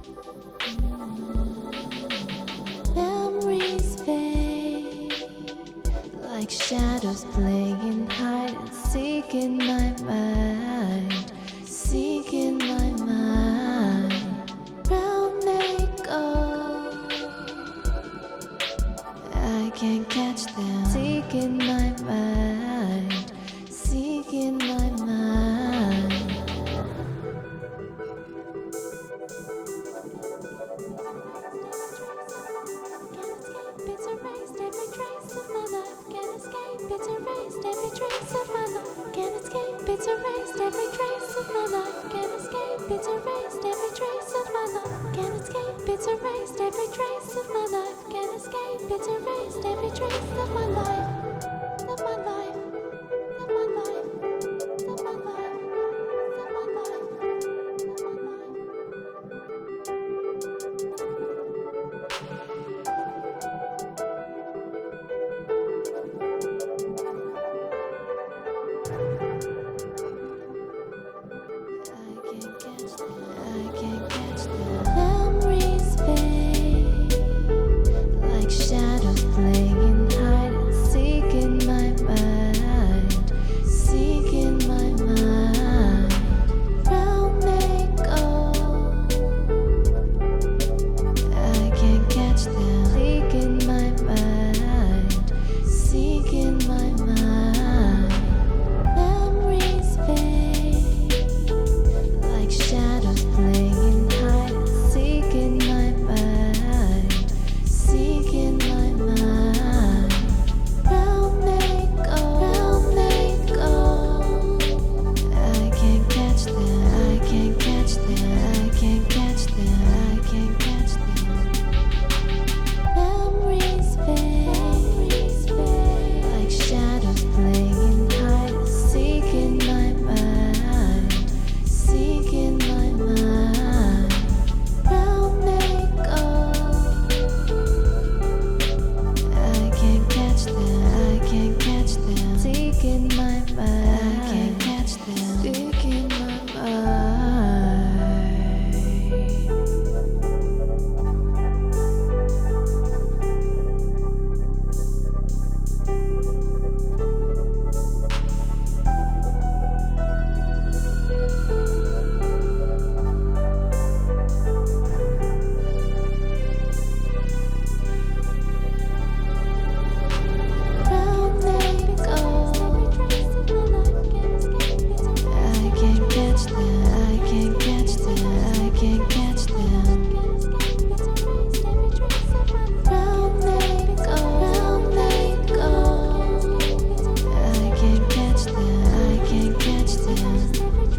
Memories fade like shadows playing hide and seek in my mind, seek in my mind. Round they go, I can't catch them. Seek in my mind, seek in my mind. It's erased every trace of my life. Can't escape. It's erased every trace of my life. Can't escape. It's erased every trace of my life. Can't escape. It's erased every trace of my life. Can't escape. It's erased every trace of my life. Can't escape. It's erased every trace of my life. Of my life. Of my life. Of my life. Of my life. Of my life. I can't catch them. Memories fade like shadows playing hide and seek in my mind, seek in my mind. Round they go, I can't catch them. Seek in my mind, seek in my mind. Memories fade like shadows playing hide and seek in my mind, seek in my mind. Round they go, I can't catch them, I can't catch them, I can't catch them, I can't catch them. Memories fade like shadows playing hide and seek in my mind, seek in my mind. Round they go, I can't catch them, I can't catch them. Seek in my mind, I can't catch them. Seek in my mind. Round they go, I can't catch them, I can't catch them, I can't catch them. Round they go, I can't catch them, I can't catch them.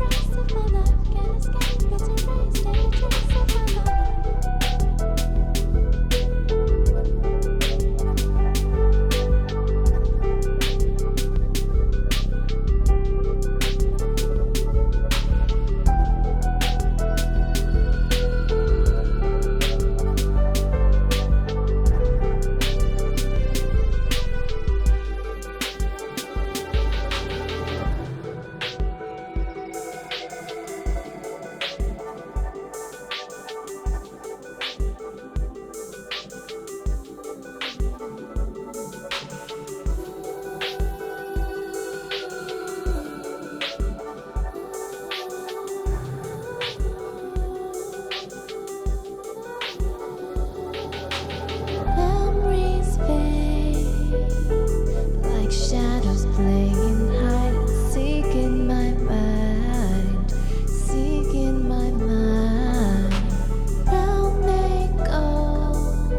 Memories fade like shadows playing hide and seek in my mind, seek in my mind. Round they go,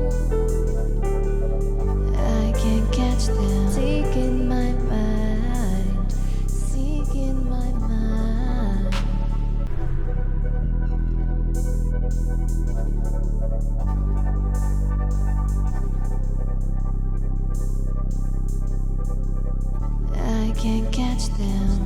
I can't catch them. Seek in my mind, seek in my mind. I can't catch them.